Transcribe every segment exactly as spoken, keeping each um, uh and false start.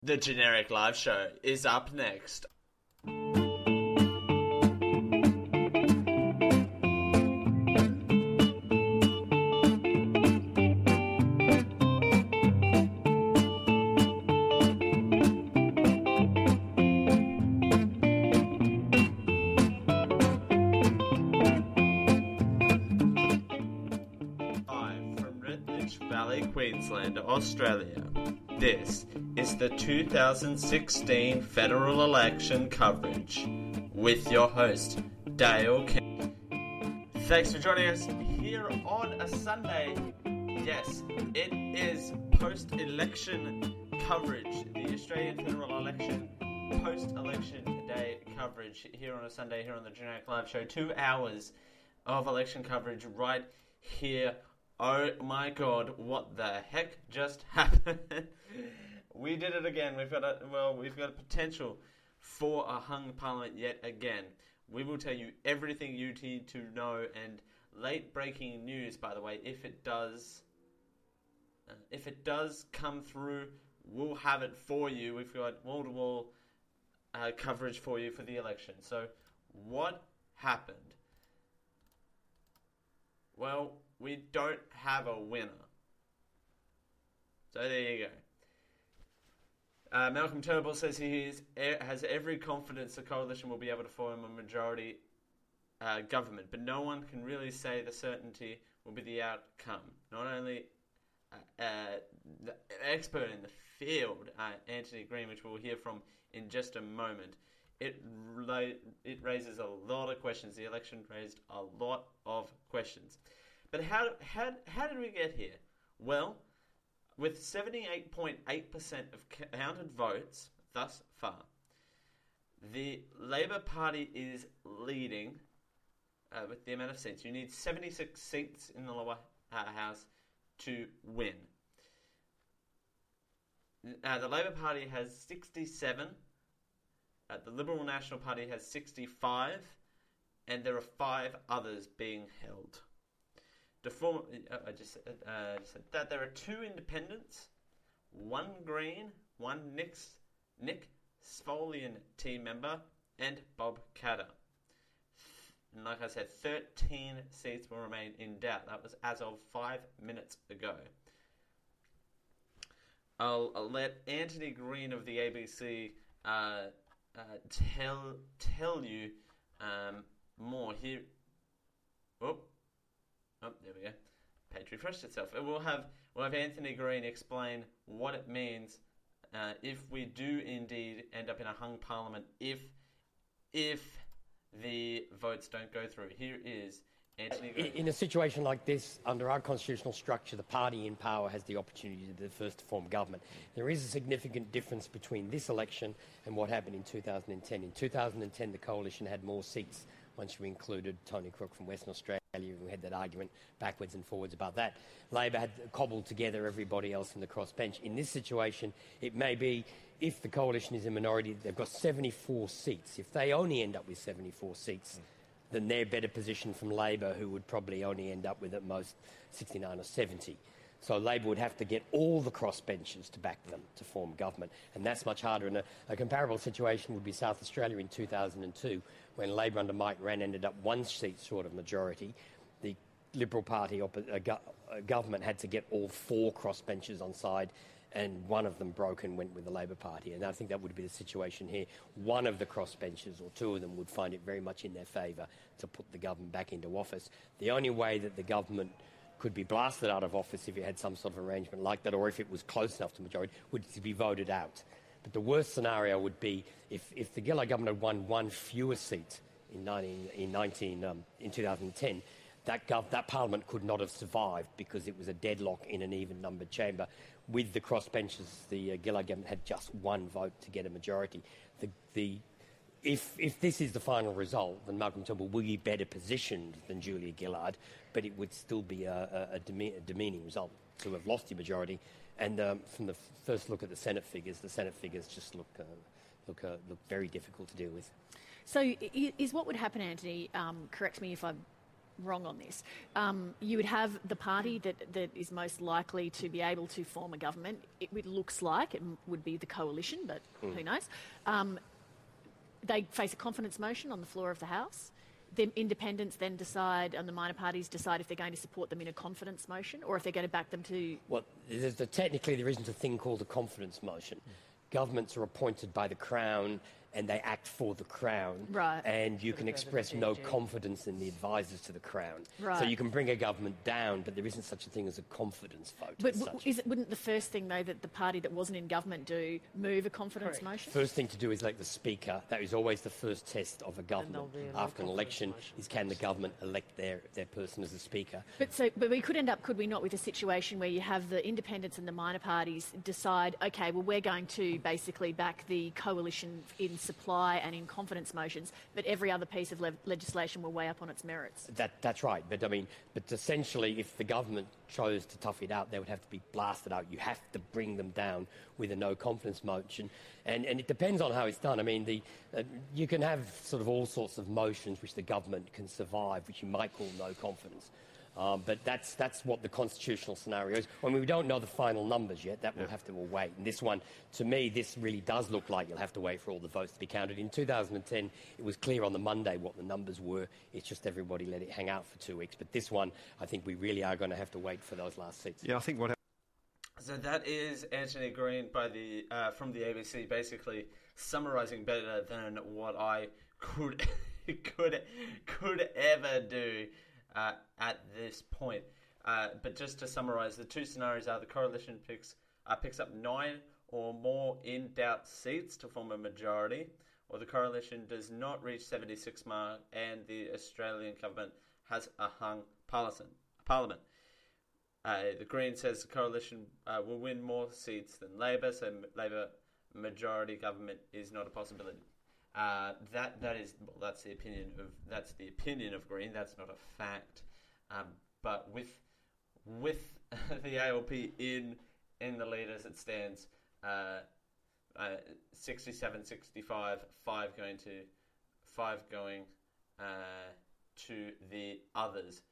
The Generic Live Show is up next. Queensland, Australia. This is the two thousand sixteen federal election coverage with your host, Dale King. Thanks for joining us here on a Sunday. Yes, it is post-election coverage, the Australian federal election post-election day coverage here on a Sunday here on the Generic Live Show. Two hours of election coverage right here. Oh my God, what the heck just happened? We did it again. We've got a, well, we've got a potential for a hung parliament yet again. We will tell you everything you need to know, and late breaking news, by the way, if it does, uh, if it does come through, we'll have it for you. We've got wall-to-wall uh, coverage for you for the election. So, what happened? Well, we don't have a winner. So there you go. Uh, Malcolm Turnbull says he is, has every confidence the coalition will be able to form a majority uh, government, but no one can really say the certainty will be the outcome. Not only uh, uh, the expert in the field, uh, Anthony Green, which we'll hear from in just a moment, it it raises a lot of questions. The election raised a lot of questions. But how how how did we get here? Well, with seventy-eight point eight percent of counted votes thus far, the Labor Party is leading uh, with the amount of seats. You need seventy-six seats in the lower uh, house to win. Uh, the Labor Party has sixty-seven. Uh, the Liberal National Party has sixty-five, and there are five others being held. To form, uh, I just, uh, just said that there are two independents, one Green, one Nick, Nick Spolian team member, and Bob Katter. And like I said, thirteen seats will remain in doubt. That was as of five minutes ago. I'll, I'll let Anthony Green of the A B C uh, uh, tell tell you um, more here. Oh. Oh, there we go. Page refreshed itself. And we'll have we'll have Anthony Green explain what it means uh, if we do indeed end up in a hung parliament, if if the votes don't go through. Here is Anthony Green. In a situation like this, under our constitutional structure, the party in power has the opportunity to be the first to form government. There is a significant difference between this election and what happened in two thousand ten. In two thousand ten, the coalition had more seats once you included Tony Crook from Western Australia. We had that argument backwards and forwards about that. Labor had cobbled together everybody else in the crossbench. In this situation, it may be, if the coalition is a minority, they've got seventy-four seats. If they only end up with seventy-four seats, mm. then they're better positioned from Labor, who would probably only end up with at most sixty-nine or seventy. So Labor would have to get all the crossbenchers to back them to form government, and that's much harder. And a, a comparable situation would be South Australia in two thousand two, when Labor under Mike Rann ended up one seat short of majority. The Liberal Party op- uh, go- uh, government had to get all four crossbenchers on side, and one of them broke and went with the Labor Party. And I think that would be the situation here. One of the crossbenchers, or two of them, would find it very much in their favour to put the government back into office. The only way that the government could be blasted out of office if you had some sort of arrangement like that, or if it was close enough to majority, would to be voted out. But the worst scenario would be if, if the Gillard government had won one fewer seat in, nineteen, in, nineteen, um, in two thousand ten, that, gov- that parliament could not have survived because it was a deadlock in an even-numbered chamber. With the crossbenchers, the uh, Gillard government had just one vote to get a majority. The, the If if this is the final result, then Malcolm Turnbull will be better positioned than Julia Gillard, but it would still be a, a, a, deme- a demeaning result to have lost the majority. And um, from the f- first look at the Senate figures, the Senate figures just look uh, look uh, look very difficult to deal with. So is what would happen, Anthony, um, correct me if I'm wrong on this. Um, you would have the party that, that is most likely to be able to form a government. It, it looks like it would be the coalition, but mm. who knows? Um, they face a confidence motion on the floor of the House. The independents then decide, and the minor parties decide if they're going to support them in a confidence motion or if they're going to back them to... Well, there's the, technically there isn't a thing called a confidence motion. Mm. Governments are appointed by the Crown and they act for the Crown. Right. And you can express no confidence in the advisors to the Crown. Right. So you can bring a government down, but there isn't such a thing as a confidence vote. But w- is it, wouldn't the first thing, though, that the party that wasn't in government do, move a confidence Correct. motion? First thing to do is elect the Speaker. That is always the first test of a government after an election, motion. is can the government elect their, their person as a Speaker. But so, but we could end up, could we not, with a situation where you have the independents and the minor parties decide, OK, well, we're going to basically back the coalition in supply and in confidence motions, but every other piece of le- legislation will weigh up on its merits. That, that's right. But I mean, but essentially, if the government chose to tough it out, they would have to be blasted out. You have to bring them down with a no confidence motion, and and it depends on how it's done. I mean, the uh, you can have sort of all sorts of motions which the government can survive, which you might call no confidence. Um, but that's that's what the constitutional scenario is. When we don't know the final numbers yet, that will have to all wait. And this one, to me, this really does look like you'll have to wait for all the votes to be counted. In two thousand ten, it was clear on the Monday what the numbers were. It's just everybody let it hang out for two weeks. But this one, I think we really are going to have to wait for those last seats. Yeah, I think what... So that is Anthony Green by the uh, from the A B C, basically summarising better than what I could could could ever do uh, at this point. Uh, but just to summarise, the two scenarios are the coalition picks uh, picks up nine or more in doubt seats to form a majority, or the coalition does not reach seventy-six mark and the Australian government has a hung parliament. Uh, the Green says the coalition uh, will win more seats than Labor, so Labor majority government is not a possibility. Uh, that that is well, that's the opinion of that's the opinion of Green. That's not a fact. Um, but with with the A L P in in the lead as it stands, uh, uh, sixty-seven sixty-five, five going to five going uh, to the others.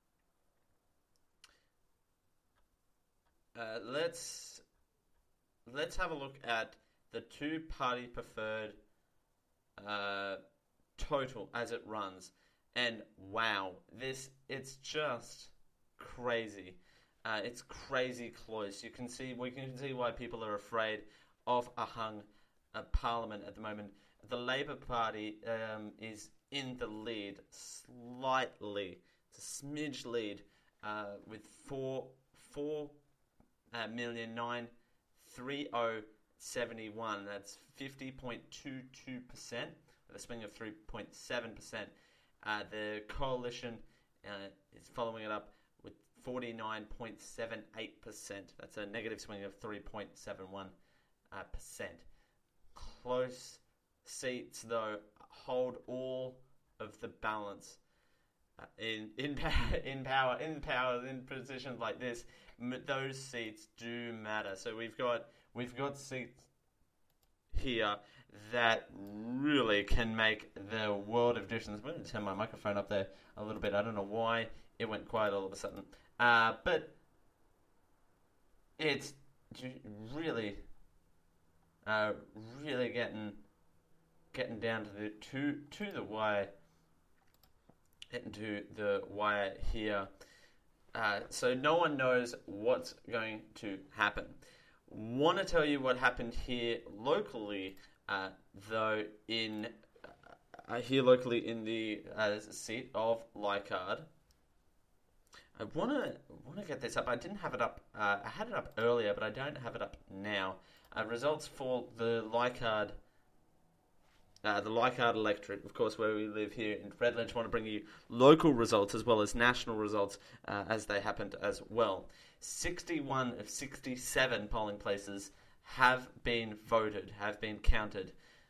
Uh, let's let's have a look at the two-party preferred uh, total as it runs, and wow, this it's just crazy. Uh, it's crazy close. You can see we can see why people are afraid of a hung uh, parliament at the moment. The Labor Party um, is in the lead slightly. It's a smidge lead uh, with four four. Uh, million nine three oh seventy one. That's fifty point two two percent with a swing of three point seven percent. Uh, the coalition uh, is following it up with forty-nine point seven eight percent. That's a negative swing of three point seven one uh, percent. Close seats though hold all of the balance. Uh, in in in power in power in positions like this, m- those seats do matter. So we've got we've got seats here that really can make the world of difference. I'm going to turn my microphone up there a little bit. I don't know why it went quiet all of a sudden, uh, but it's really uh, really getting getting down to the to to the wire. Into the wire here. Uh, so no one knows what's going to happen. Want to tell you what happened here locally, uh, though, in uh, here locally in the uh, seat of Leichhardt. I want to want to get this up. I didn't have it up. Uh, I had it up earlier, but I don't have it up now. Uh, results for the Leichhardt Uh, the Leichhardt electorate, of course, where we live here in Redlands. Want to bring you local results as well as national results uh, as they happened as well. sixty-one of sixty-seven polling places have been voted, have been counted.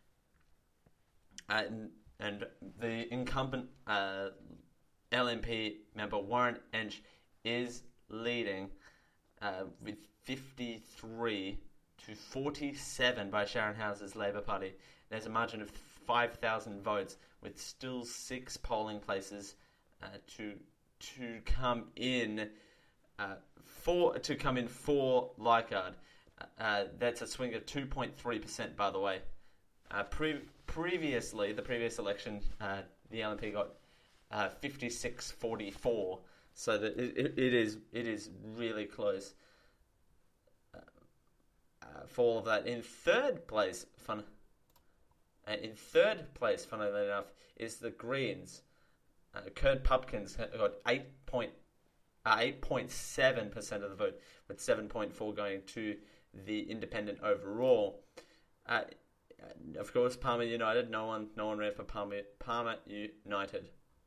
Uh, and, and the incumbent uh, L N P member, Warren Entsch, is leading uh, with fifty-three to forty-seven by Sharon House's Labor Party. There's a margin of five thousand votes with still six polling places uh, to to come in uh, for to come in for Leichhardt. Uh, that's a swing of two point three percent, by the way. Uh, pre- previously, the previous election, uh, the L N P got uh, fifty-six forty-four, so that it, it is it is really close uh, uh, for all of that. In third place, fun. Uh, in third place, funnily enough, is the Greens. Uh, Kurt Pumpkins got eight point uh, eight point seven percent of the vote, with seven point four going to the Independent overall. Uh, of course, Palmer United. No one, no one ran for Palmer, Palmer United.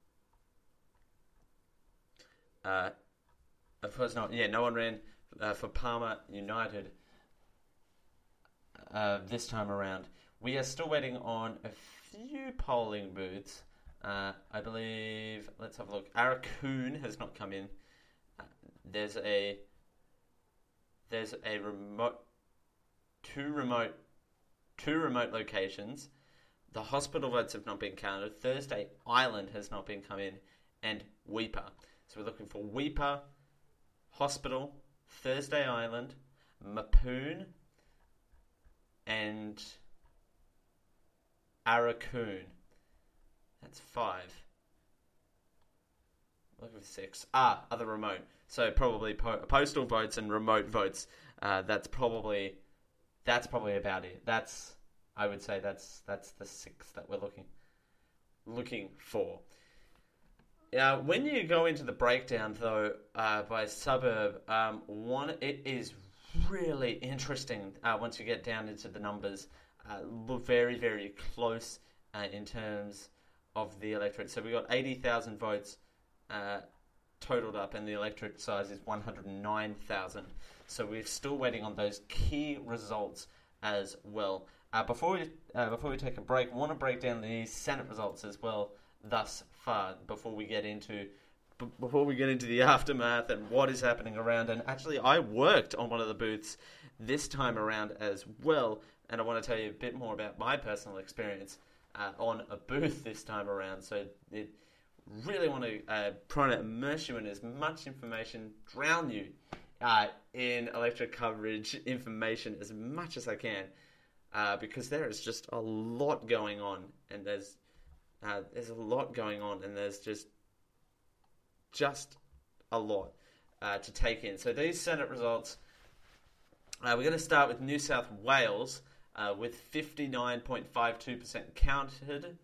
Uh, of course not. Yeah, no one ran uh, for Palmer United uh, this time around. We are still waiting on a few polling booths. Uh, I believe. Let's have a look. Arakoon has not come in. Uh, there's a. There's a remote, two remote, two remote locations. The hospital votes have not been counted. Thursday Island has not been come in, and Weipa. So we're looking for Weipa, Hospital, Thursday Island, Mapoon, and Arakoon. That's five. Looking for six. Ah, other remote. So probably po- postal votes and remote votes. Uh, that's probably that's probably about it. That's I would say that's that's the six that we're looking looking for. Now, when you go into the breakdown though uh, by suburb, um, one it is really interesting uh, once you get down into the numbers. Uh, look very very close uh, in terms of the electorate. So we got eighty thousand votes. Uh, totaled up, and the electorate size is one hundred nine thousand. So we're still waiting on those key results as well. Uh, before we uh, before we take a break, I want to break down the Senate results as well thus far before we get into b- before we get into the aftermath and what is happening around. And actually, I worked on one of the booths this time around as well, and I want to tell you a bit more about my personal experience uh, on a booth this time around. So it really want to uh, try to immerse you in as much information, drown you uh, in electric coverage information as much as I can, uh, because there is just a lot going on, and there's uh, there's a lot going on, and there's just just a lot uh, to take in. So these Senate results, uh, we're going to start with New South Wales uh, with fifty-nine point five two percent counted.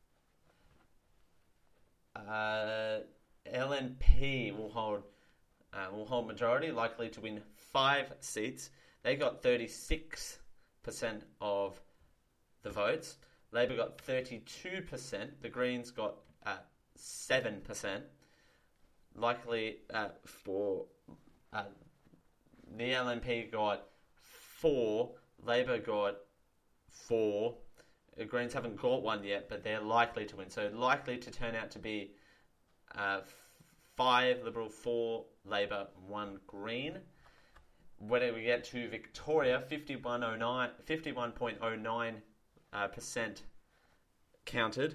Uh, L N P will hold uh, will hold majority, likely to win five seats. They got thirty-six percent of the votes. Labor got thirty-two percent. The Greens got uh, seven percent. Likely uh, for uh, the L N P got four. Labor got four. The Greens haven't got one yet, but they're likely to win. So likely to turn out to be uh, five Liberal, four Labor, one Green. When we get to Victoria, fifty-one point oh nine uh, percent counted.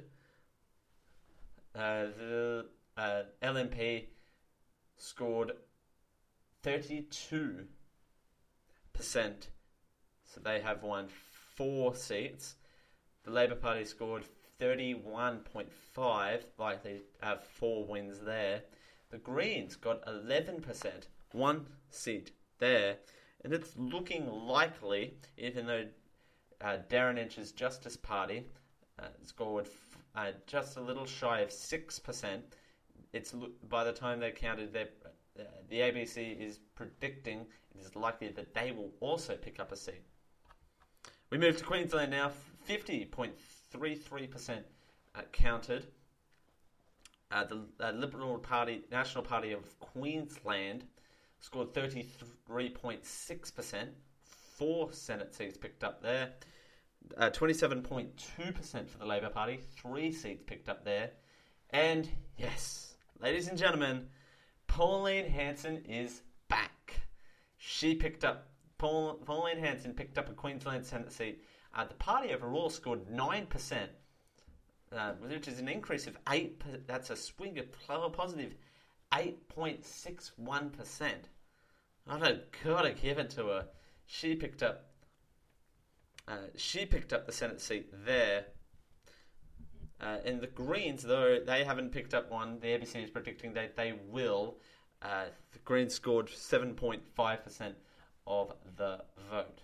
Uh, the uh, L N P scored thirty-two percent, so they have won four seats. The Labor Party scored thirty-one point five, likely to have four wins there. The Greens got eleven percent, one seat there. And it's looking likely, even though uh, Darren Inch's Justice Party uh, scored uh, just a little shy of six percent, it's by the time they counted, their, uh, the A B C is predicting it is likely that they will also pick up a seat. We move to Queensland now. fifty point three three percent uh, counted. Uh, the uh, Liberal Party, National Party of Queensland, scored thirty-three point six percent. Four Senate seats picked up there. Uh, twenty-seven point two percent for the Labor Party. Three seats picked up there. And yes, ladies and gentlemen, Pauline Hanson is back. She picked up, Paul, Pauline Hanson picked up a Queensland Senate seat. Uh, the party overall scored nine percent, uh, which is an increase of eight percent. That's a swing of positive eight point six one percent. I don't gotta give it to her. She picked up. Uh, she picked up the Senate seat there. Uh, and the Greens, though they haven't picked up one, the A B C is predicting that they will. Uh, the Greens scored seven point five percent of the vote.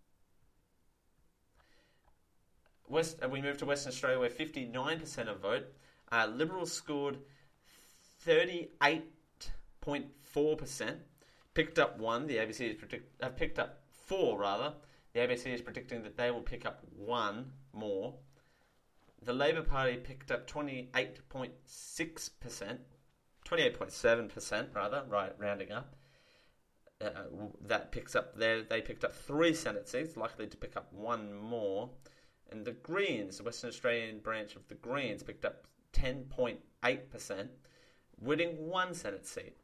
West, uh, we move to Western Australia, where fifty-nine percent of vote. Uh, Liberals scored thirty-eight point four percent. Picked up one. The A B C is predict, uh, picked up four rather. The A B C is predicting that they will pick up one more. The Labor Party picked up twenty-eight point six percent, twenty-eight point seven percent rather, right, rounding up. Uh, that picks up there. They picked up three Senate seats, likely to pick up one more. And the Greens, the Western Australian branch of the Greens, picked up ten point eight percent, winning one Senate seat.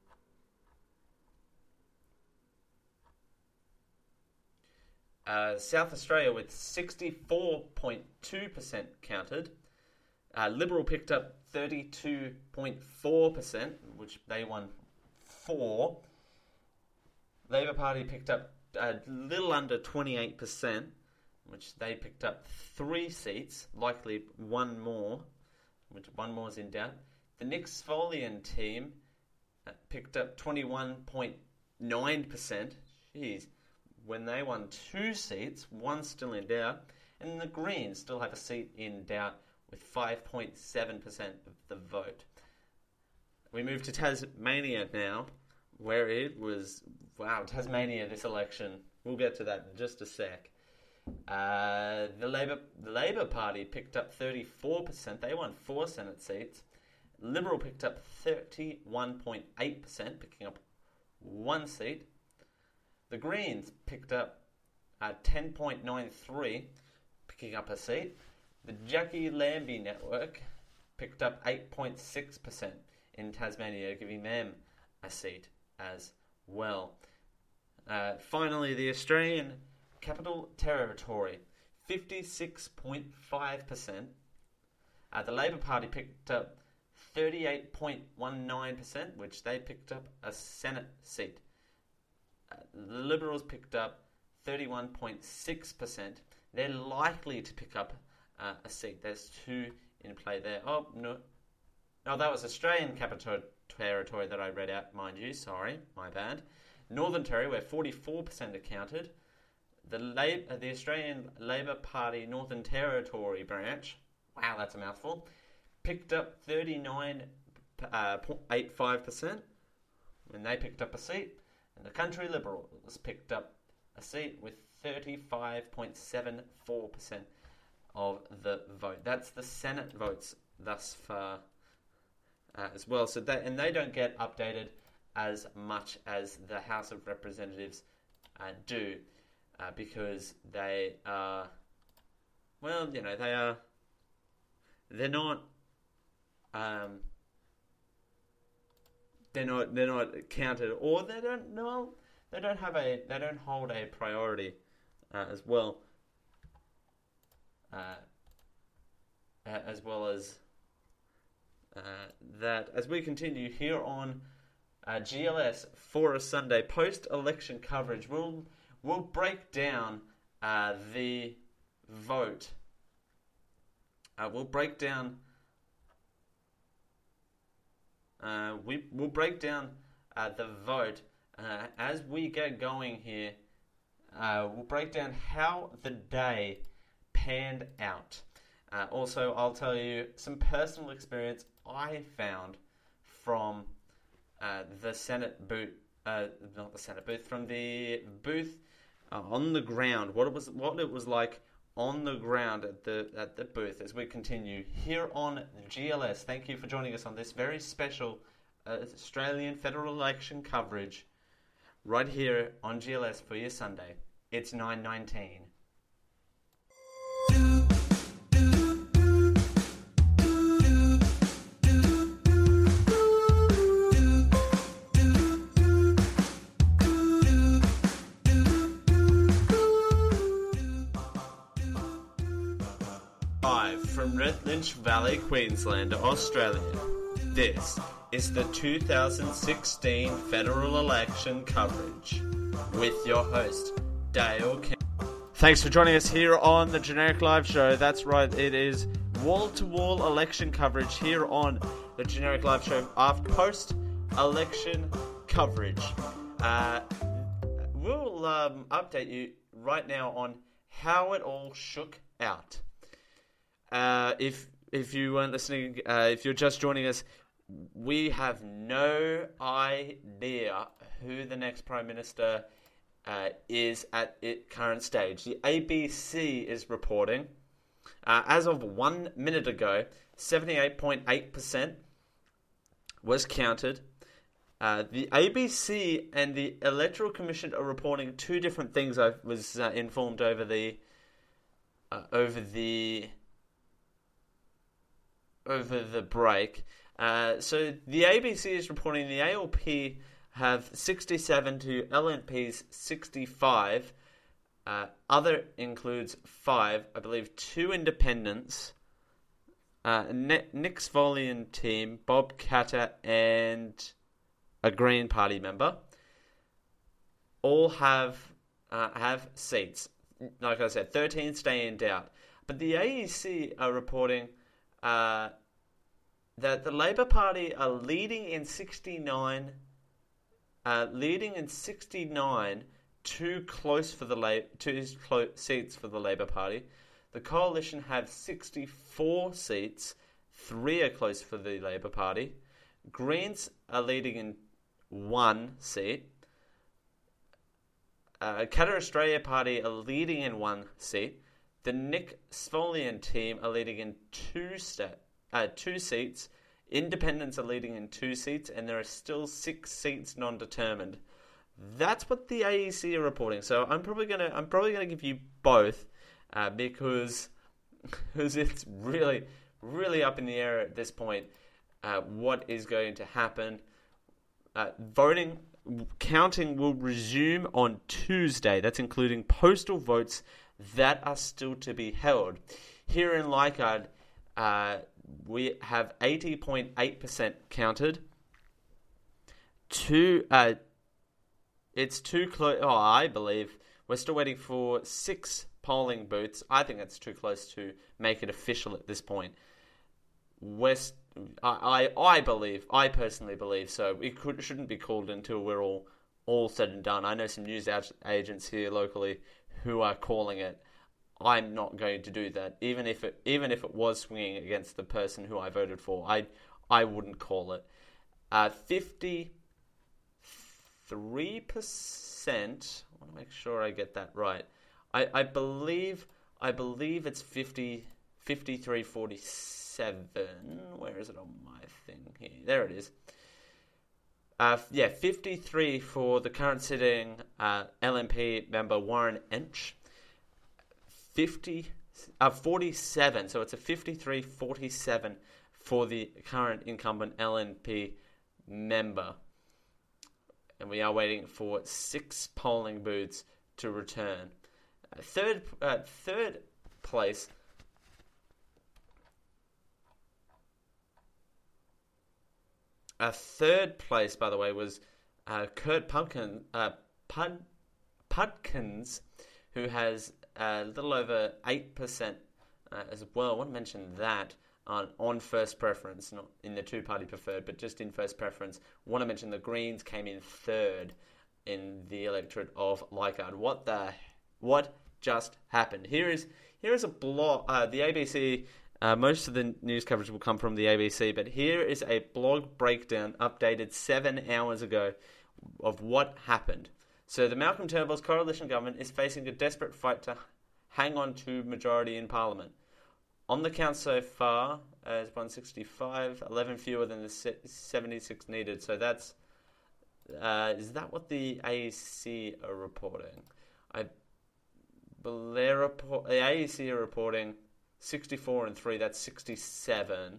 Uh, South Australia with sixty-four point two percent counted. Uh, Liberal picked up thirty-two point four percent, which they won four. Labor Party picked up a little under twenty-eight percent, which they picked up three seats, likely one more, which one more is in doubt. The Nick Spolian team uh, picked up twenty-one point nine percent. Jeez. When they won two seats, one still in doubt, and the Greens still have a seat in doubt with five point seven percent of the vote. We move to Tasmania now, where it was, wow, Tasmania this election. We'll get to that in just a sec. Uh, the Labor the Labor Party picked up thirty-four percent. They won four Senate seats. Liberal picked up thirty-one point eight percent, picking up one seat. The Greens picked up uh, ten point nine three, picking up a seat. The Jackie Lambie Network picked up eight point six percent in Tasmania, giving them a seat as well. Uh, finally, the Australian Capital Territory, fifty-six point five percent. Uh, the Labor Party picked up thirty-eight point one nine percent, which they picked up a Senate seat. Uh, the Liberals picked up thirty-one point six percent. They're likely to pick up uh, a seat. There's two in play there. Oh, no. No, that was Australian Capital Territory that I read out, mind you. Sorry, my bad. Northern Territory, where forty-four percent are counted. The, Lab- uh, the Australian Labor Party Northern Territory branch, wow, that's a mouthful, picked up thirty-nine point eight five percent when they picked up a seat. And the Country Liberals picked up a seat with thirty-five point seven four percent of the vote. That's the Senate votes thus far uh, as well. So that, and they don't get updated as much as the House of Representatives uh, do uh, because they are, well, you know, they are, they're not, um, They're not. They're not counted, or they don't. No, they don't have a. They don't hold a priority uh, as well. Uh, uh, as well as uh, that, as we continue here on uh, G L S for a Sunday post-election coverage, we'll we'll break down uh, the vote. Uh, we'll break down. Uh, we will break down uh, the vote uh, as we get going here. Uh, we'll break down how the day panned out. Uh, also, I'll tell you some personal experience I found from uh, the Senate booth, uh, not the Senate booth, from the booth uh, on the ground. What it was, what it was like on the ground at the at the booth as we continue here on G L S. Thank you for joining us on this very special uh, Australian federal election coverage right here on G L S for your Sunday. It's nine nineteen. From Redlynch Valley, Queensland, Australia. This is the two thousand sixteen federal election coverage with your host, Dale King. Thanks for joining us here on the Generic Live Show. That's right, it is wall-to-wall election coverage here on the Generic Live Show after post-election coverage. Uh, we'll um, update you right now on how it all shook out. Uh, if if you weren't listening, uh, if you're just joining us, we have no idea who the next Prime Minister uh, is at its current stage. The A B C is reporting, uh, as of one minute ago, seventy-eight point eight percent was counted. Uh, the A B C and the Electoral Commission are reporting two different things. I was uh, informed over the uh, over the over the break. Uh, so the A B C is reporting the A L P have sixty-seven to L N P's sixty-five. Uh, other includes five, I believe, two independents, uh, Nick Svolian team, Bob Katter, and a Green Party member. All have uh, have seats. Like I said, thirteen stay in doubt. But the A E C are reporting uh, that the Labour Party are leading in sixty-nine, uh, leading in sixty-nine, too close for the La- two clo- seats for the Labour Party. The Coalition have sixty-four seats, three are close for the Labour Party. Greens are leading in one seat. Uh, Katter Australia Party are leading in one seat. The Nick Svolian team are leading in two sta- uh, two seats. Independents are leading in two seats, and there are still six seats non-determined. That's what the A E C are reporting. So I'm probably gonna I'm probably gonna give you both uh, because because it's really really up in the air at this point. Uh, what is going to happen? Uh, voting counting will resume on Tuesday. That's including postal votes that are still to be held. Here in Leichhardt, uh, we have eighty point eight percent counted. Two, uh, it's too close. Oh, I believe we're still waiting for six polling booths. I think it's too close to make it official at this point. West, I, I, I believe, I personally believe so. It could, shouldn't be called until we're all, all said and done. I know some news agents here locally who are calling it. I'm not going to do that. Even if it, even if it was swinging against the person who I voted for, I, I wouldn't call it. Uh, fifty-three percent. I want to make sure I get that right. I, I believe, I believe it's fifty, fifty-three forty-seven. Where is it on my thing here? There it is. Uh, yeah, fifty-three for the current sitting uh, L N P member Warren Entsch. fifty, uh, forty-seven, so it's a fifty-three forty-seven for the current incumbent L N P member. And we are waiting for six polling booths to return. Uh, third, uh, third place. A third place, by the way, was uh, Kurt Pumpkin, uh, Pud, Pudkins, who has a little over eight percent uh, as well. I want to mention that on, on first preference, not in the two-party preferred, but just in first preference. I want to mention the Greens came in third in the electorate of Leichhardt. What the... What just happened? Here is here is a blog. Uh, the A B C... Uh, most of the news coverage will come from the A B C, but here is a blog breakdown updated seven hours ago of what happened. So the Malcolm Turnbull's coalition government is facing a desperate fight to hang on to majority in Parliament. On the count so far, as one hundred sixty-five, eleven fewer than the seventy-six needed. So that's, uh, is that what the A E C are reporting? I believe report, the A E C are reporting sixty-four and three, that's sixty-seven.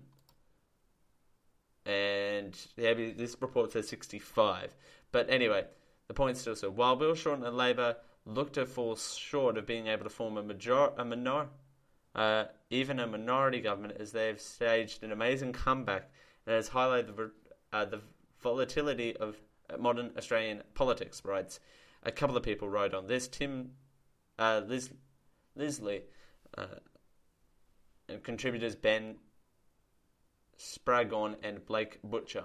And yeah, this report says sixty-five. But anyway, the point still so. While Bill Shorten and Labour look to fall short of being able to form a major, a minor, uh, even a minority government, as they've staged an amazing comeback and has highlighted the, uh, the volatility of modern Australian politics, writes. A couple of people wrote on this. Tim uh, Liz, Lisley uh, and contributors Ben Spragon and Blake Butcher.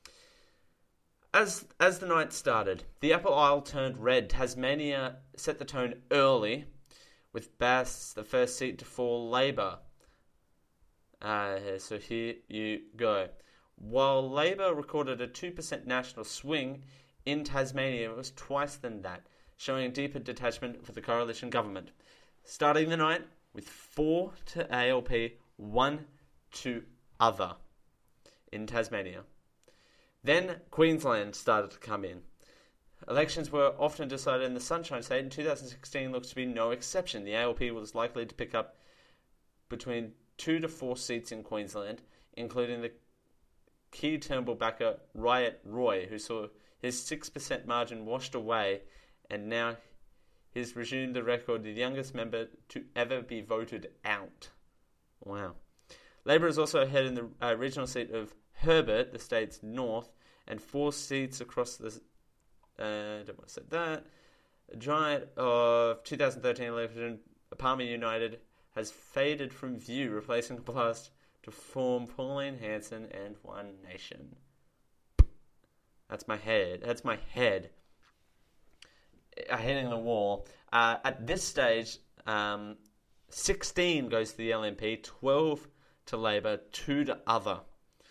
As as the night started, the upper aisle turned red. Tasmania set the tone early, with Bass the first seat to fall Labor. Uh, so here you go. While Labor recorded a two percent national swing, in Tasmania it was twice than that, showing a deeper detachment for the coalition government. Starting the night with four to A L P, one to other in Tasmania. Then Queensland started to come in. Elections were often decided in the Sunshine State, and two thousand sixteen looks to be no exception. The A L P was likely to pick up between two to four seats in Queensland, including the key Turnbull backer Riot Roy, who saw his six percent margin washed away, and now he's resumed the record, the youngest member to ever be voted out. Wow. Labor is also ahead in the uh, regional seat of Herbert, the state's north, and four seats across the... Uh, I don't want to say that. A giant of two thousand thirteen election, Palmer United, has faded from view, replacing the blast to form Pauline Hanson and One Nation. That's my head. That's my head. Uh, hitting the wall. Uh, at this stage, um, sixteen goes to the L N P, twelve to Labor, two to other.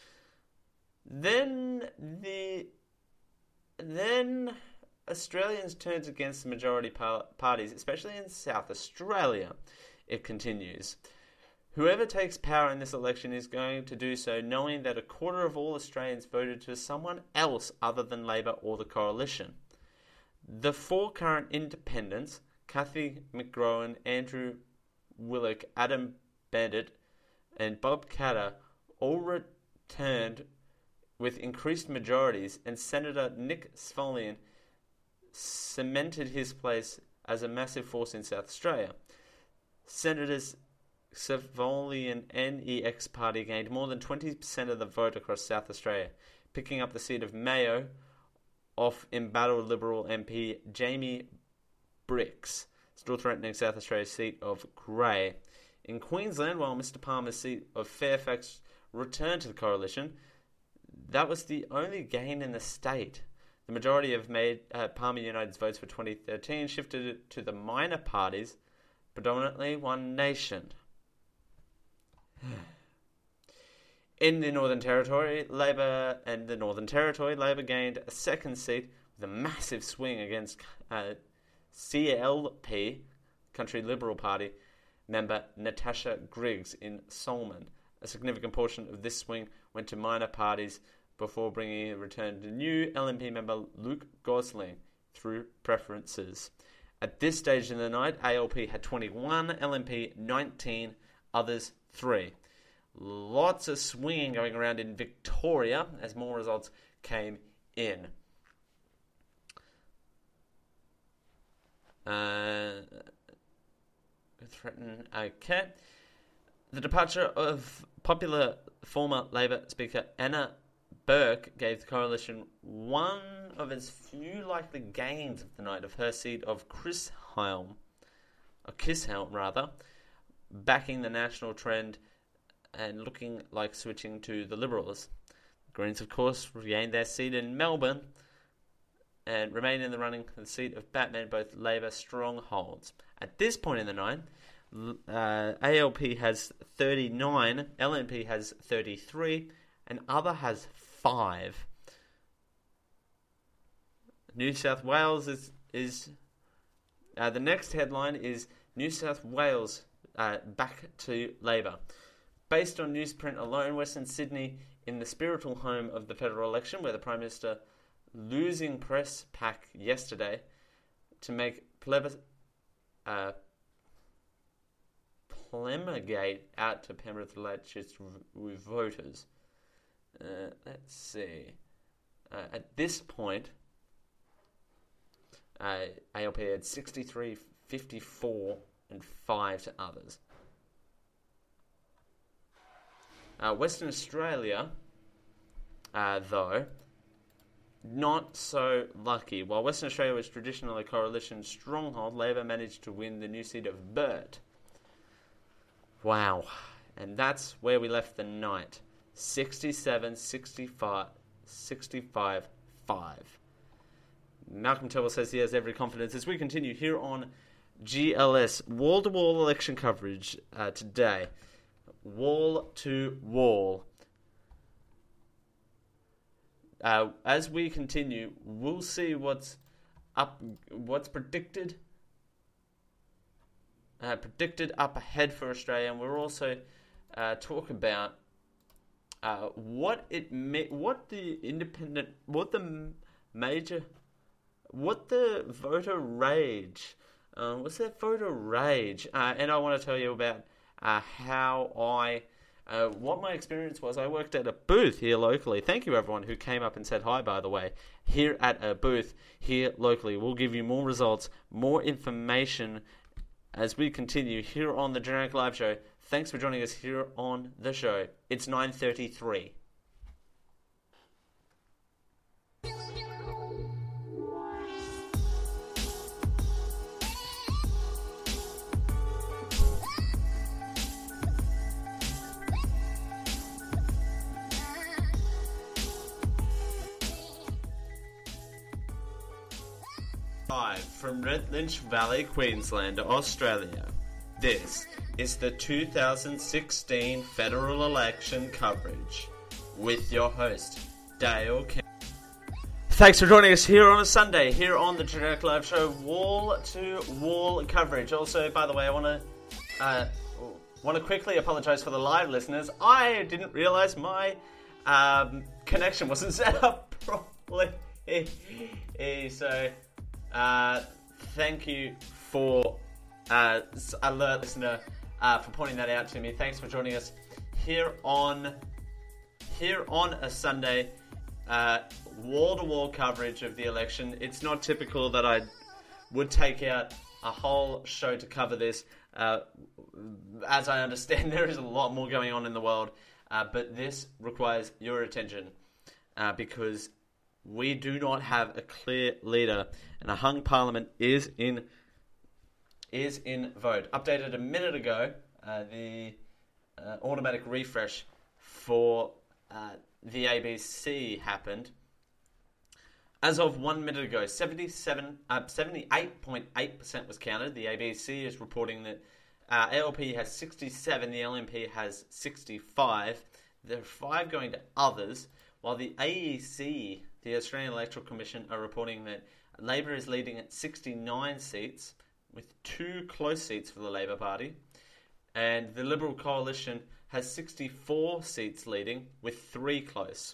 Then the then Australians turns against the majority par- parties, especially in South Australia. It continues. Whoever takes power in this election is going to do so knowing that a quarter of all Australians voted for someone else other than Labor or the Coalition. The four current independents, Cathy McGrowan, Andrew Willock, Adam Bandit, and Bob Catter, all returned with increased majorities, and Senator Nick Svolian cemented his place as a massive force in South Australia. Senators Svolian N E X party gained more than twenty percent of the vote across South Australia, picking up the seat of Mayo off embattled Liberal M P Jamie Bricks, still threatening South Australia's seat of Grey. In Queensland, while Mister Palmer's seat of Fairfax returned to the Coalition, that was the only gain in the state. The majority of made, uh, Palmer United's votes for twenty thirteen shifted to the minor parties, predominantly One Nation. In the Northern Territory, Labor and the Northern Territory, Labor gained a second seat with a massive swing against uh, C L P, Country Liberal Party, member Natasha Griggs in Solomon. A significant portion of this swing went to minor parties before bringing a return to new L N P member Luke Gosling through preferences. At this stage in the night, A L P had twenty-one, L N P nineteen, others three. Lots of swinging going around in Victoria as more results came in. Uh, threaten, okay. The departure of popular former Labor Speaker Anna Burke gave the Coalition one of its few likely gains of the night of her seat of Chisholm, or Chisholm rather, backing the national trend and looking like switching to the Liberals. The Greens, of course, regained their seat in Melbourne and remain in the running for the seat of Batman, both Labor strongholds. At this point in the night, uh, A L P has thirty-nine, L N P has thirty-three, and Other has five. New South Wales is... is uh, the next headline is New South Wales uh, back to Labor. Based on newsprint alone, Western Sydney, in the spiritual home of the federal election, where the Prime Minister losing press pack yesterday to make plebis- uh, plemigate out to Penrith elections with voters. Uh, let's see. Uh, at this point, uh, A L P had sixty-three, fifty-four, and five to others. Uh, Western Australia, uh, though, not so lucky. While Western Australia was traditionally a coalition stronghold, Labor managed to win the new seat of Burt. Wow. And that's where we left the night. sixty-seven, sixty-five, sixty-five, five. Malcolm Turnbull says he has every confidence as we continue here on G L S. Wall-to-wall election coverage uh, today. Wall to wall. Uh, as we continue, we'll see what's up, what's predicted, uh, predicted up ahead for Australia, and we'll also uh, talk about uh, what it ma- what the independent, what the major, what the voter rage, uh, what's that voter rage, uh, and I want to tell you about uh, how I. Uh, what my experience was. I worked at a booth here locally. Thank you, everyone who came up and said hi, by the way. Here at a booth, here locally. We'll give you more results, more information as we continue here on the Generic Live Show. Thanks for joining us here on the show. It's nine thirty-three. Live from Redlinch Valley, Queensland, Australia. This is the two thousand sixteen federal election coverage with your host, Dale King. Thanks for joining us here on a Sunday, here on the Generic Live Show, wall-to-wall coverage. Also, by the way, I want to uh, want to quickly apologise for the live listeners. I didn't realise my um, connection wasn't set up properly. So... Uh, thank you for uh, alert listener uh, for pointing that out to me. Thanks for joining us here on here on a Sunday, uh, wall-to-wall coverage of the election. It's not typical that I would take out a whole show to cover this. Uh, as I understand, there is a lot more going on in the world, uh, but this requires your attention uh, because we do not have a clear leader, and a hung parliament is in is in vote. Updated a minute ago, uh, the uh, automatic refresh for uh, the A B C happened. As of one minute ago, seventy-seven, uh, seventy-eight point eight percent was counted. The A B C is reporting that uh, A L P has sixty-seven, the L N P has sixty-five. There are five going to others, while the A E C, the Australian Electoral Commission, are reporting that Labor is leading at sixty-nine seats, with two close seats for the Labor Party, and the Liberal Coalition has sixty-four seats leading, with three close.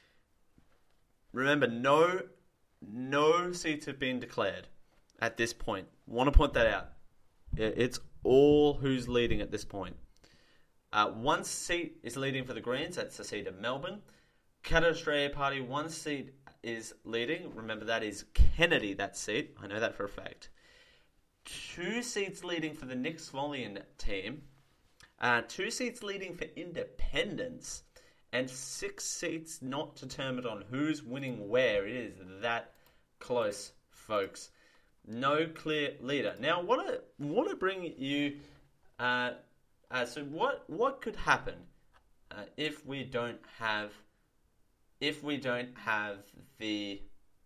Remember, no, no seats have been declared at this point. Want to point that out. It's all who's leading at this point. Uh, one seat is leading for the Greens. That's the seat of Melbourne. Katter Australia Party, one seat is leading. Remember, that is Kennedy, that seat. I know that for a fact. Two seats leading for the Nick Svolian team. Uh, two seats leading for independents. And six seats not determined on who's winning where. It is that close, folks. No clear leader. Now, what I want to bring you... Uh, uh, so what, what could happen uh, if we don't have... If we don't have the,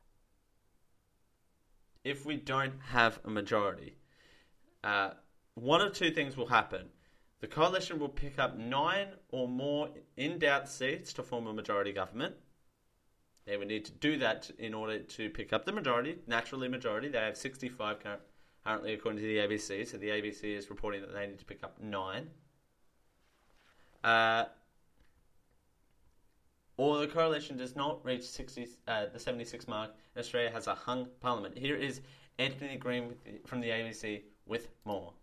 if we don't have a majority, uh, one of two things will happen. The coalition will pick up nine or more in-doubt seats to form a majority government. They would need to do that in order to pick up the majority, naturally majority. They have sixty-five currently according to the A B C, so the A B C is reporting that they need to pick up nine. Uh... Or the coalition does not reach sixty, uh, the seventy-six mark, and Australia has a hung parliament. Here is Anthony Green with the, from the A B C with more.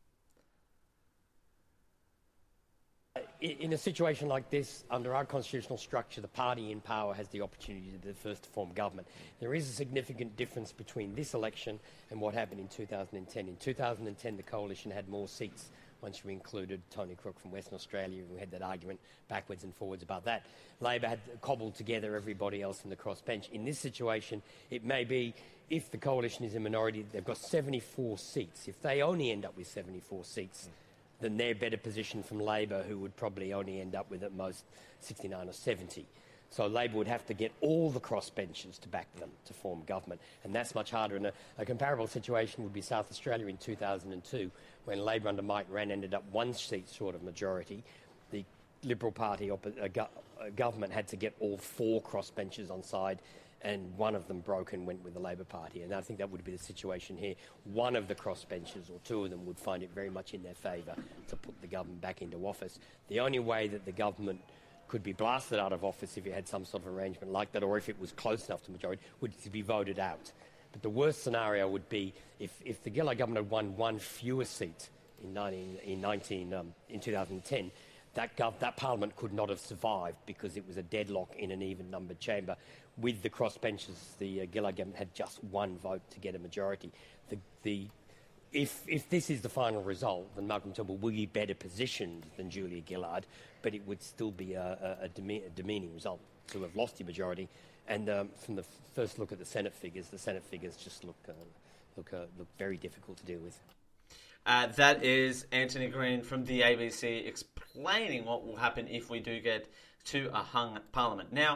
In a situation like this, under our constitutional structure, the party in power has the opportunity to first to form government. There is a significant difference between this election and what happened in two thousand ten. In two thousand ten, the coalition had more seats once you included Tony Crook from Western Australia, who had that argument backwards and forwards about that. Labor had cobbled together everybody else in the crossbench. In this situation, it may be, if the coalition is a minority, they've got seventy-four seats. If they only end up with seventy-four seats, mm. then they're better positioned from Labor, who would probably only end up with at most sixty-nine or seventy. So Labor would have to get all the crossbenchers to back them to form government, and that's much harder. And a, a comparable situation would be South Australia in two thousand two, when Labor under Mike Rann ended up one seat short of majority. The Liberal Party op- uh, go- uh, government had to get all four crossbenchers on side, and one of them broke and went with the Labor Party. And I think that would be the situation here. One of the crossbenchers, or two of them, would find it very much in their favour to put the government back into office. The only way that the government could be blasted out of office if you had some sort of arrangement like that, or if it was close enough to majority, would to be voted out. But the worst scenario would be if, if the Gillard government had won one fewer seat in, nineteen, in, nineteen, um, in two thousand ten, that, gov- that parliament could not have survived because it was a deadlock in an even-numbered chamber. With the crossbenchers, the uh, Gillard government had just one vote to get a majority. The, the If if this is the final result, then Malcolm Turnbull will be better positioned than Julia Gillard, but it would still be a, a, a, deme- a demeaning result to have lost your majority. And um, from the f- first look at the Senate figures, the Senate figures just look uh, look uh, look very difficult to deal with. Uh, that is Anthony Green from the A B C explaining what will happen if we do get to a hung parliament. Now,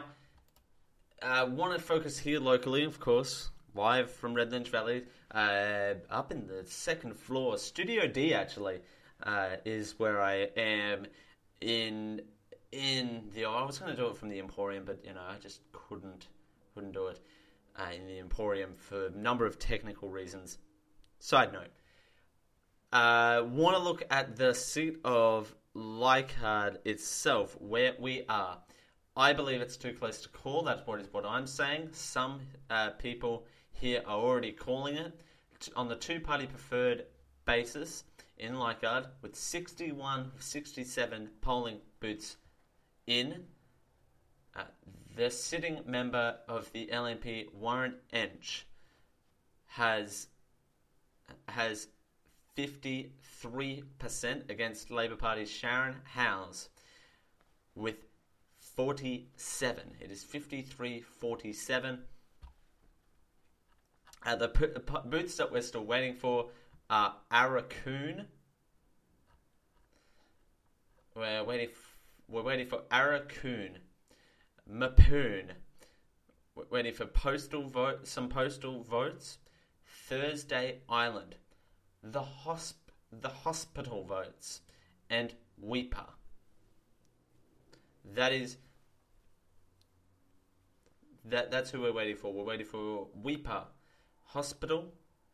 I uh, want to focus here locally, of course. Live from Redlands Valley, uh, up in the second floor, Studio D actually, uh, is where I am in in the. Oh, I was going to do it from the Emporium, but you know I just couldn't couldn't do it uh, in the Emporium for a number of technical reasons. Side note, uh, want to look at the seat of Leichhardt itself, where we are. I believe it's too close to call. That's what is what I'm saying. Some uh, people here are already calling it on the two-party preferred basis in Leichhardt, with sixty-one, sixty-seven polling booths in. Uh, the sitting member of the L N P, Warren Entsch, has has fifty-three percent against Labor Party's Sharon Howes with forty-seven. It is fifty-three forty-seven. Uh, the p- p- booths that we're still waiting for are Arakoon. We're waiting. F- we're waiting for Arakoon, Mapoon. We're waiting for postal vote. Some postal votes. Thursday Island, the hosp- the hospital votes, and Weipa. That is. That that's who we're waiting for. We're waiting for Weipa. Hospital,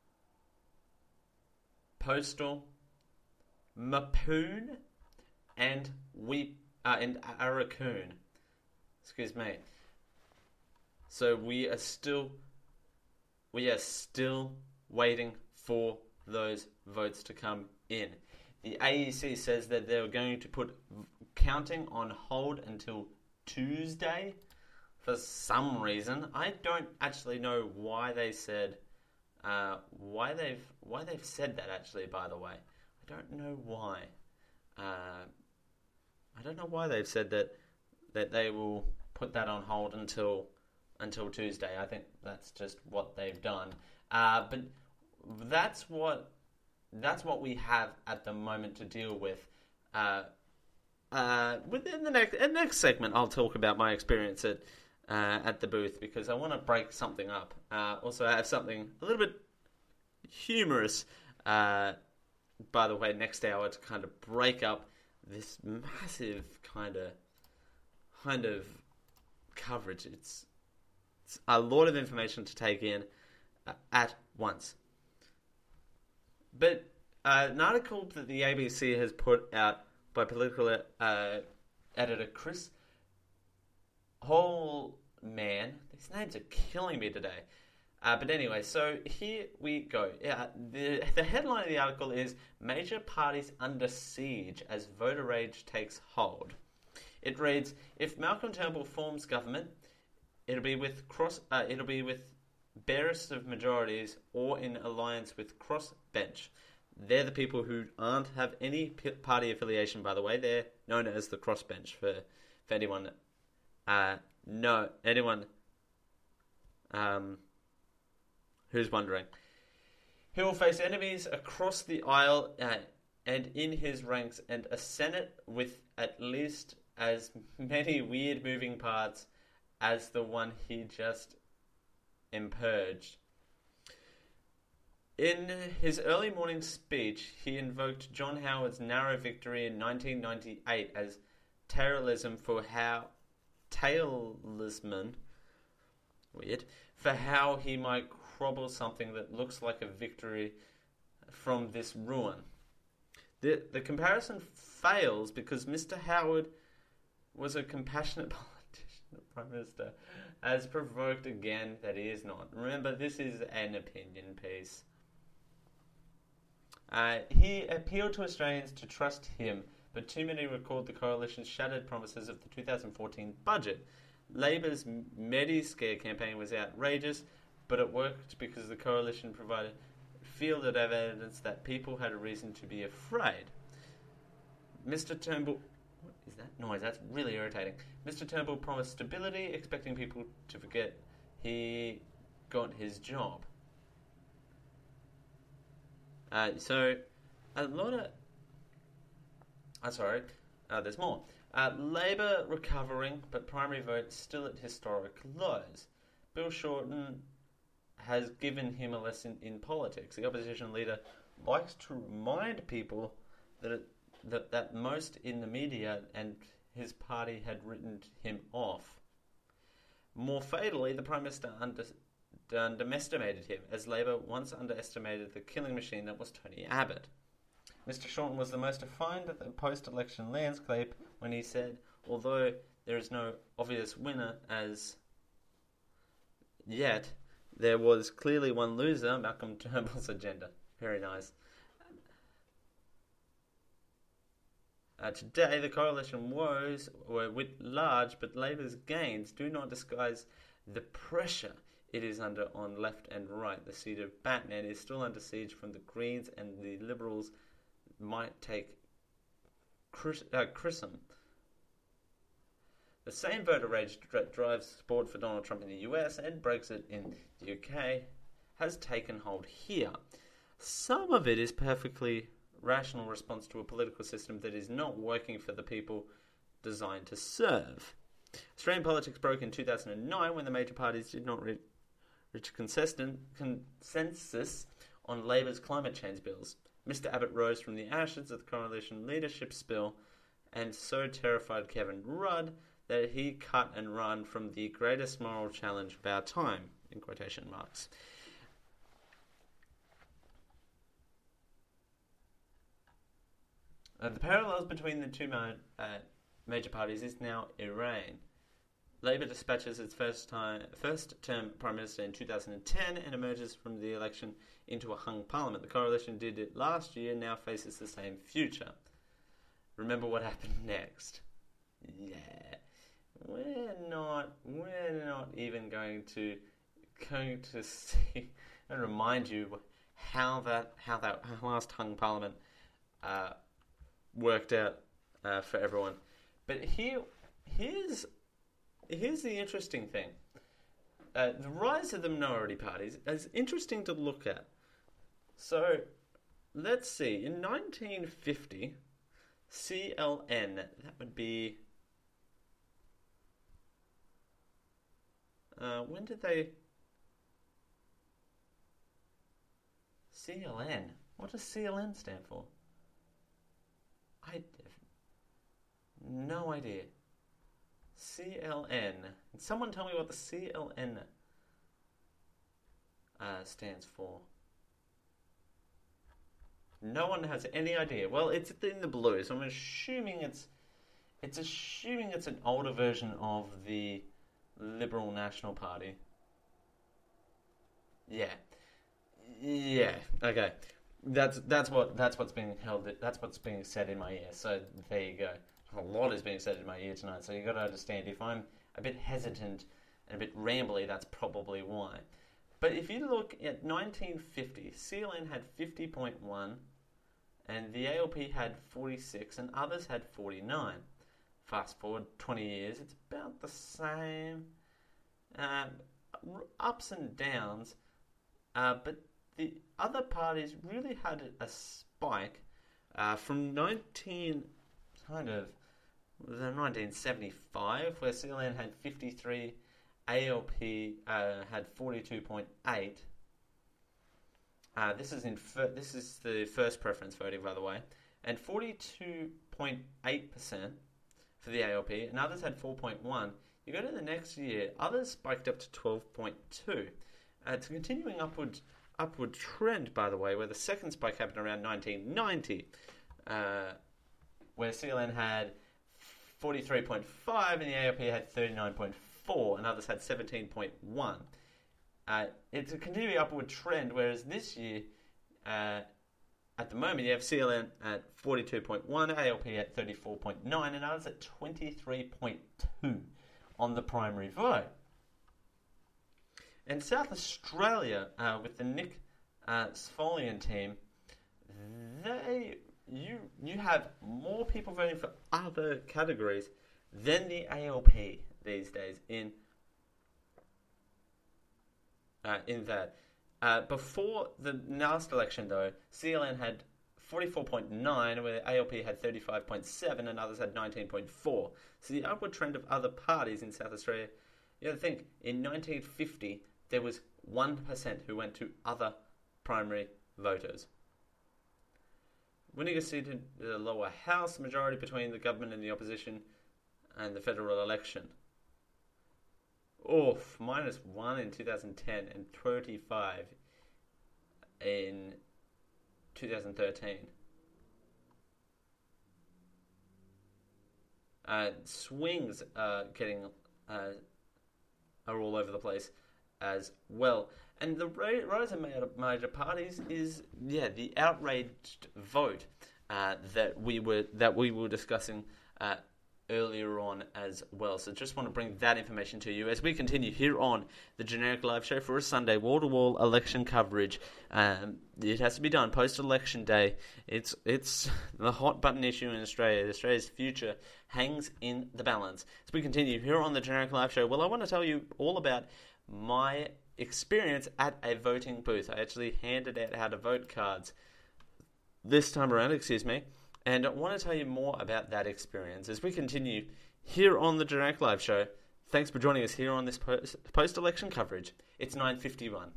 Postal, Mapoon, and we uh, and Arakoon. Excuse me. So we are still we are still waiting for those votes to come in. The A E C says that they're going to put counting on hold until Tuesday. For some reason, I don't actually know why they said uh, why they've why they've said that. Actually, by the way, I don't know why. Uh, I don't know why they've said that that they will put that on hold until until Tuesday. I think that's just what they've done. Uh, but that's what that's what we have at the moment to deal with. Uh, uh, within the next in the next segment, I'll talk about my experience at. Uh, at the booth, because I want to break something up. Uh, also, I have something a little bit humorous, uh, by the way, next hour to kind of break up this massive kind of kind of coverage. It's, it's a lot of information to take in uh, at once. But uh, an article that the A B C has put out by political uh, editor Chris Whole man, these names are killing me today. Uh, but anyway, so here we go. Yeah, the the headline of the article is "Major Parties Under Siege as Voter Rage Takes Hold." It reads, "If Malcolm Turnbull forms government, it'll be with cross. Uh, it'll be with barest of majorities or in alliance with crossbench. They're the people who aren't have any p- party affiliation, by the way. They're known as the crossbench for, for anyone, uh, no, anyone um, who's wondering. He will face enemies across the aisle uh, and in his ranks, and a Senate with at least as many weird moving parts as the one he just impurged. In his early morning speech, he invoked John Howard's narrow victory in nineteen ninety-eight as Taylorism for how Taylorism, weird, for how he might crobble something that looks like a victory from this ruin. The the comparison fails because Mister Howard was a compassionate politician, Prime Minister, as provoked again that he is not. Remember, this is an opinion piece. Uh, he appealed to Australians to trust him, but too many recalled the coalition's shattered promises of the two thousand fourteen budget. Labor's Medi-Scare campaign was outrageous, but it worked because the coalition provided fielded evidence that people had a reason to be afraid. Mister Turnbull... What is that noise? That's really irritating. Mister Turnbull promised stability, expecting people to forget he got his job. Uh, so, a lot of... Uh, sorry, uh, there's more. Uh, Labor recovering, but primary votes still at historic lows. Bill Shorten has given him a lesson in politics. The opposition leader likes to remind people that, it, that, that most in the media and his party had written him off. More fatally, the Prime Minister under... underestimated him, as Labor once underestimated the killing machine that was Tony Abbott. Mister Shorten was the most defined at the post-election landscape when he said, although there is no obvious winner as yet, there was clearly one loser, Malcolm Turnbull's agenda. Very nice. Uh, today, the coalition woes were writ large, but Labor's gains do not disguise the pressure it is under on left and right. The seat of Batman is still under siege from the Greens, and the Liberals might take Chris, uh, Chrism. The same voter rage that drives support for Donald Trump in the U S and Brexit in the U K has taken hold here. Some of it is perfectly rational response to a political system that is not working for the people designed to serve. Australian politics broke in two thousand nine when the major parties did not reach reach consistent consensus on Labor's climate change bills. Mister Abbott rose from the ashes of the coalition leadership spill and so terrified Kevin Rudd that he cut and run from the greatest moral challenge of our time, in quotation marks. Uh, the parallels between the two ma- uh, major parties is now Iran. Labor dispatches its first time, first term Prime Minister in two thousand ten and emerges from the election into a hung parliament. The coalition did it last year, now faces the same future. Remember what happened next? Yeah. We're not, we're not even going to, going to see, and remind you how that, how that last hung parliament uh, worked out uh, for everyone. But here, here's, here's the interesting thing. Uh, the rise of the minority parties is interesting to look at. So, let's see. In nineteen fifty, C L N, that would be... Uh, when did they... C L N? What does C L N stand for? I have no idea. C L N. Can someone tell me what the C L N uh, stands for? No one has any idea. Well, it's in the blue, so I'm assuming it's it's assuming it's an older version of the Liberal National Party. Yeah, yeah. Okay, that's that's what that's what's being held. That's what's being said in my ear. So there you go. A lot is being said in my ear tonight. So you got to understand. If I'm a bit hesitant and a bit rambly, that's probably why. But if you look at nineteen fifty, C L N had fifty point one. and the A L P had forty-six, and others had forty-nine. Fast forward twenty years, it's about the same. Um, ups and downs, uh, but the other parties really had a spike uh, from nineteen kind of was it nineteen seventy-five, where C L N had fifty-three, A L P uh, had forty-two point eight. Uh, this is in fir- this is the first preference voting, by the way, and forty-two point eight percent for the A L P, and others had four point one. You go to the next year, others spiked up to twelve point two. Uh, it's a continuing upward upward trend, by the way, where the second spike happened around nineteen ninety, uh, where C L N had forty-three point five and the A L P had thirty-nine point four, and others had seventeen point one. Uh, it's a continuing upward trend, whereas this year, uh, at the moment, you have C L N at forty-two point one, A L P at thirty-four point nine, and others at twenty-three point two on the primary vote. In South Australia, uh, with the Nick uh, Sfolian team, they you you have more people voting for other categories than the A L P these days. In uh, in that, uh, before the last election, though, C L N had forty-four point nine, where the A L P had thirty-five point seven, and others had nineteen point four. So the upward trend of other parties in South Australia. You have to think, in nineteen fifty, there was one percent who went to other primary voters. Winning a seat in the lower house, majority between the government and the opposition, and the federal election. Oof, minus one in two thousand ten and thirty-five in two thousand thirteen. Uh, swings are getting uh, are all over the place as well, and the rise of major parties is yeah the outraged vote uh, that we were that we were discussing uh, earlier on as well. So just want to bring that information to you as we continue here on the Generic Live Show for a Sunday wall-to-wall election coverage. Um, it has to be done post-election day. It's it's the hot button issue in Australia. Australia's future hangs in the balance. As we continue here on the Generic Live Show, well, I want to tell you all about my experience at a voting booth. I actually handed out how to vote cards this time around, excuse me. And I want to tell you more about that experience as we continue here on the Generic Live Show. Thanks for joining us here on this post-election coverage. It's nine fifty-one.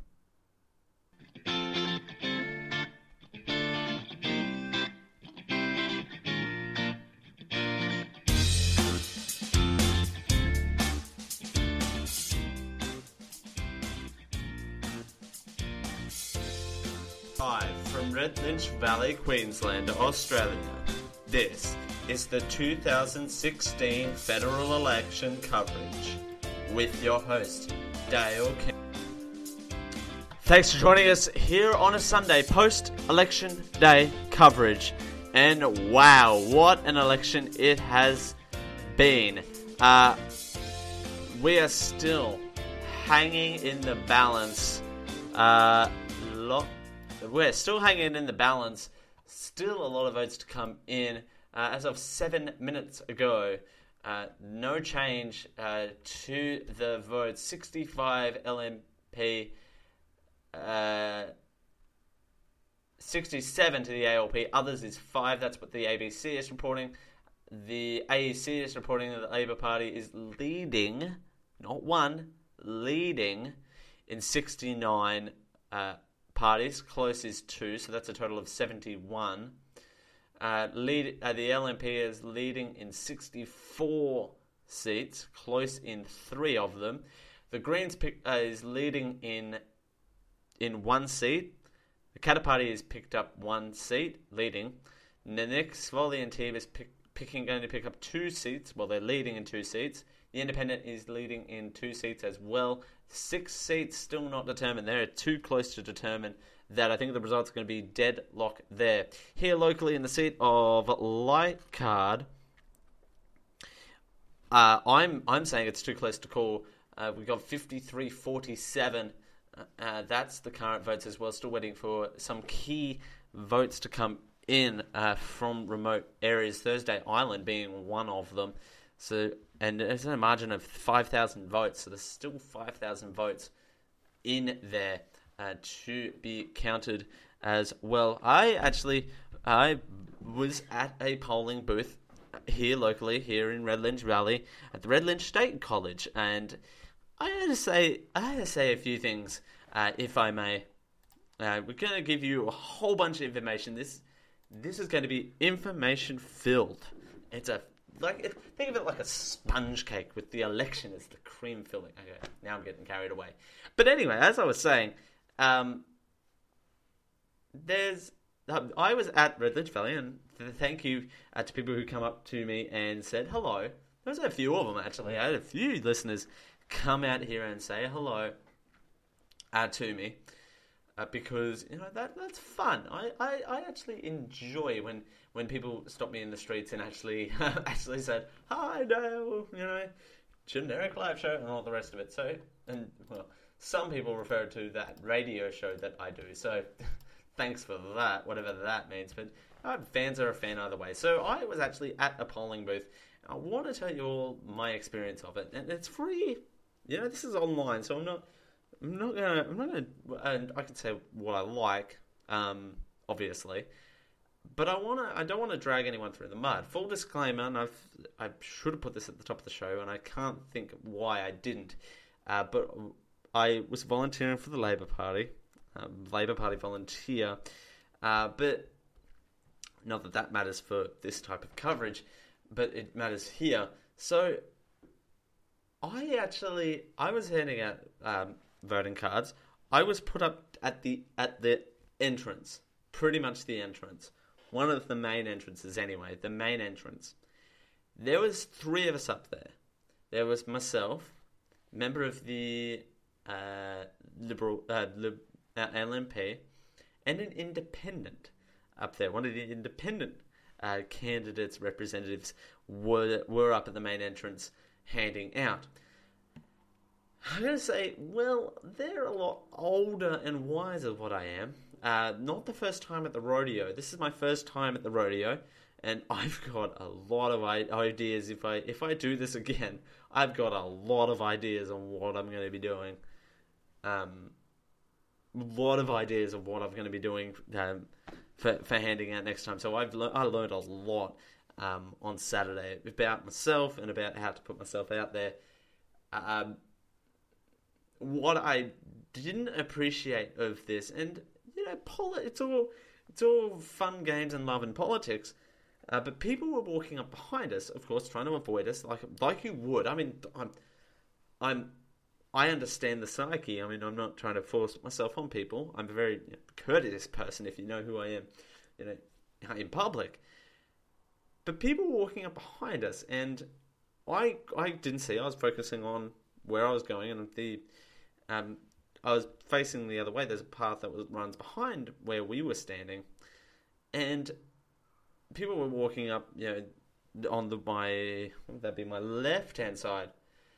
Live from Red Lynch Valley, Queensland, Australia. This is the two thousand sixteen federal election coverage with your host, Dale King. Thanks for joining us here on a Sunday post-election day coverage. And wow, what an election it has been. Uh, we are still hanging in the balance. Uh, lot. We're still hanging in the balance. Still a lot of votes to come in. Uh, as of seven minutes ago, uh, no change uh, to the vote. sixty-five L N P, uh, sixty-seven to the A L P. Others is five. That's what the A B C is reporting. The A E C is reporting that the Labor Party is leading, not one, leading in sixty-nine uh, parties. Close is two, so that's a total of seventy-one. Uh, lead, uh, the L N P is leading in sixty-four seats, close in three of them. The Greens pick, uh, is leading in in one seat. The Katter Party has picked up one seat, leading. And the Nick Sfolian team is pick, picking going to pick up two seats. Well, they're leading in two seats. The Independent is leading in two seats as well. Six seats still not determined. They're too close to determine that. I think the result's going to be deadlock there. Here locally in the seat of Leichhardt, uh, I'm I'm saying it's too close to call. Uh, we got fifty-three forty-seven. Uh, uh, that's the current votes as well. Still waiting for some key votes to come in uh, from remote areas, Thursday Island being one of them. So, and there's a margin of five thousand votes, so there's still five thousand votes in there uh, to be counted as well. I actually, I was at a polling booth here locally, here in Redlands Valley, at the Redlands State College, and I had to say, I had to say a few things, uh, if I may. Uh, we're going to give you a whole bunch of information. This, this is going to be information filled. It's a like it, think of it like a sponge cake with the election as the cream filling. Okay, now I'm getting carried away. But anyway, as I was saying, um, there's um, I was at Redlands Valley, and thank you uh, to people who come up to me and said hello. There was a few of them actually. I had a few listeners come out here and say hello uh, to me. Uh, because, you know, that that's fun. I, I, I actually enjoy when, when people stop me in the streets and actually actually said, "Hi, Dale," you know, generic live show and all the rest of it. So, and, well, some people refer to that radio show that I do. So, thanks for that, whatever that means. But uh, fans are a fan either way. So, I was actually at a polling booth. I want to tell you all my experience of it. And it's free. You know, this is online, so I'm not... I'm not gonna. I'm not gonna. And I can say what I like, um, obviously, but I wanna. I don't want to drag anyone through the mud. Full disclaimer, and I've. I should have put this at the top of the show, and I can't think why I didn't. Uh, but I was volunteering for the Labor Party, um, Labor Party volunteer. Uh, but not that that matters for this type of coverage, but it matters here. So I actually. I was handing out. Um, voting cards. I was put up at the at the entrance, pretty much the entrance, one of the main entrances anyway, the main entrance. There was three of us up there. There was myself, member of the uh, Liberal uh, Lib, uh, L M P, and an independent up there. One of the independent uh, candidates, representatives were were up at the main entrance handing out. I'm going to say, well, they're a lot older and wiser than what I am. Uh, not the first time at the rodeo. This is my first time at the rodeo, and I've got a lot of ideas. If I if I do this again, I've got a lot of ideas on what I'm going to be doing. Um, a lot of ideas of what I'm going to be doing um, for for handing out next time. So I've le- I learned a lot um, on Saturday about myself and about how to put myself out there. Um, What I didn't appreciate of this, and you know, poli- it's all it's all fun games and love and politics, uh, but people were walking up behind us, of course, trying to avoid us, like like you would. I mean, I'm, I'm, I understand the psyche. I mean, I'm not trying to force myself on people. I'm a very you know, courteous person, if you know who I am, you know, in public. But people were walking up behind us, and I I didn't see. I was focusing on where I was going, and the um, I was facing the other way. There's a path that was, runs behind where we were standing, and people were walking up, you know, on the my what would that be? My left hand side.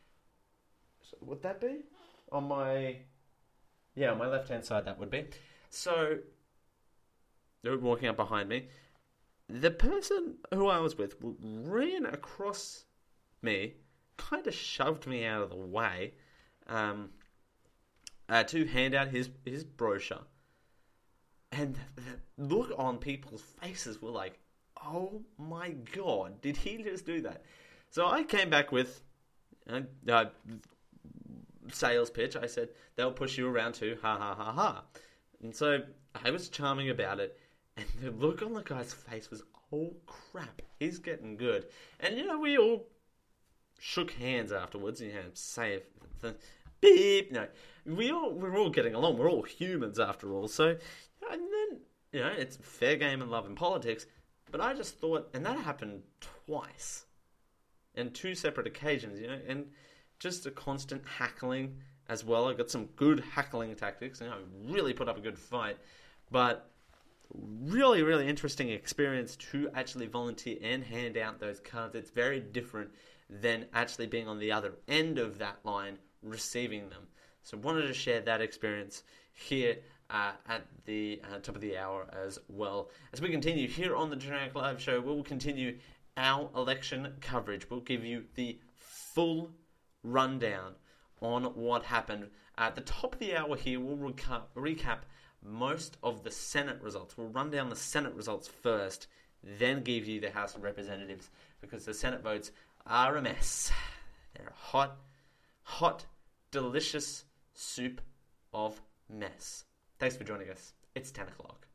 So would that be on my? Yeah, on my left hand side that would be. So they were walking up behind me. The person who I was with ran across me, kind of shoved me out of the way, um, uh, to hand out his, his brochure. And the look on people's faces were like, oh my god, did he just do that? So I came back with a uh, sales pitch. I said, they'll push you around too, ha ha ha ha. And so I was charming about it. And the look on the guy's face was, oh crap, he's getting good. And you know, we all shook hands afterwards, you know, say beep. No, we all we're all getting along. We're all humans after all. So, and then you know, it's fair game and love and politics. But I just thought, and that happened twice, in two separate occasions. You know, and just a constant hackling as well. I got some good hackling tactics. You know, really put up a good fight, but. Really, really interesting experience to actually volunteer and hand out those cards. It's very different than actually being on the other end of that line, receiving them. So wanted to share that experience here uh, at the uh, top of the hour as well. As we continue here on the Generic Live Show, we'll continue our election coverage. We'll give you the full rundown on what happened. At the top of the hour here, we'll recap, recap most of the Senate results. We'll run down the Senate results first, then give you the House of Representatives, because the Senate votes are a mess. They're a hot, hot, delicious soup of mess. Thanks for joining us. It's ten o'clock.